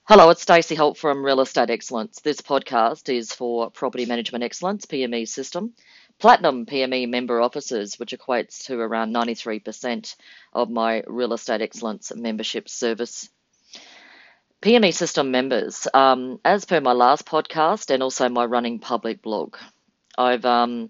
Hello, it's Stacey Holt from Real Estate Excellence. This podcast is for Property Management Excellence, PME system, Platinum PME member officers, which equates to around 93% of my Real Estate Excellence membership service. PME system members, as per my last podcast and also my running public blog, I've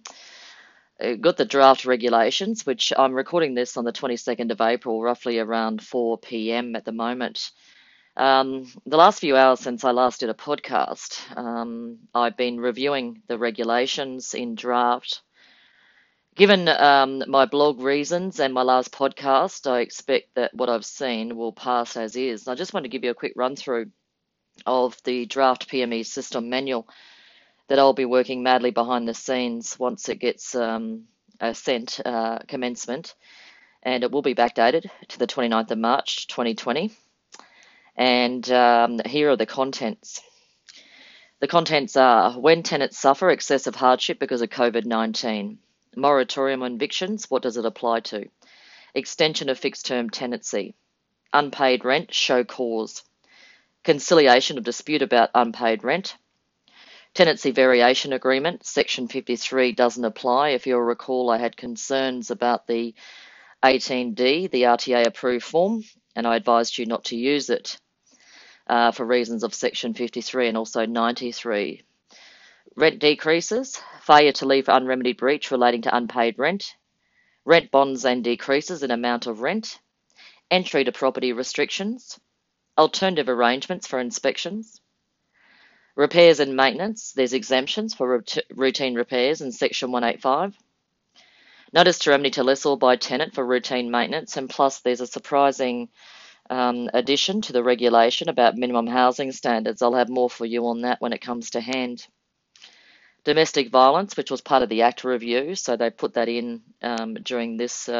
got the draft regulations, which I'm recording this on the 22nd of April, roughly around 4 p.m. at the moment. The last few hours since I last did a podcast, I've been reviewing the regulations in draft. Given my blog reasons and my last podcast, I expect that what I've seen will pass as is. I just want to give you a quick run through of the draft PME system manual that I'll be working madly behind the scenes once it gets sent commencement, and it will be backdated to the 29th of March 2020. And here are the contents. The contents are: when tenants suffer excessive hardship because of COVID-19, moratorium on evictions, what does it apply to? Extension of fixed term tenancy, unpaid rent, show cause, conciliation of dispute about unpaid rent, tenancy variation agreement, section 53 doesn't apply. If you'll recall, I had concerns about the 18D, the RTA approved form, and I advised you not to use it for reasons of section 53 and also 93. Rent decreases, failure to leave unremedied breach relating to unpaid rent, rent bonds and decreases in amount of rent, entry to property restrictions, alternative arrangements for inspections, repairs and maintenance, there's exemptions for routine repairs in section 185, notice to remedy to lessor by tenant for routine maintenance, and plus there's a surprising addition to the regulation about minimum housing standards. I'll have more for you on that when it comes to hand. Domestic violence, which was part of the Act review, so they put that in during this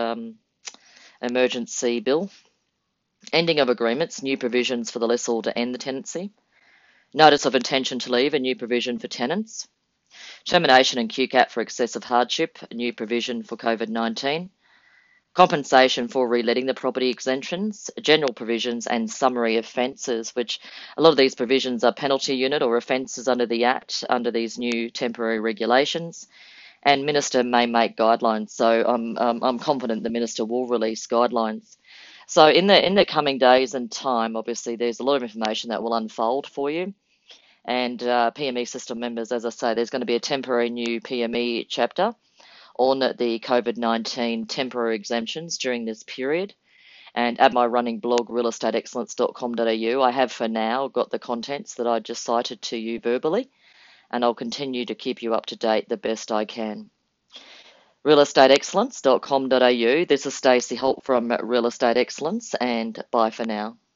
emergency bill. Ending of agreements, new provisions for the lessor to end the tenancy. Notice of intention to leave, a new provision for tenants. Termination and QCAT for excessive hardship, a new provision for COVID-19. Compensation for reletting the property exemptions, general provisions and summary offences, which a lot of these provisions are penalty unit or offences under the Act, under these new temporary regulations, and Minister may make guidelines. So I'm confident the Minister will release guidelines. So in the coming days and time, obviously there's a lot of information that will unfold for you. And PME system members, as I say, there's going to be a temporary new PME chapter on the COVID-19 temporary exemptions during this period. And at my running blog, realestateexcellence.com.au, I have for now got the contents that I just cited to you verbally, and I'll continue to keep you up to date the best I can. realestateexcellence.com.au. This is Stacey Holt from Real Estate Excellence, and bye for now.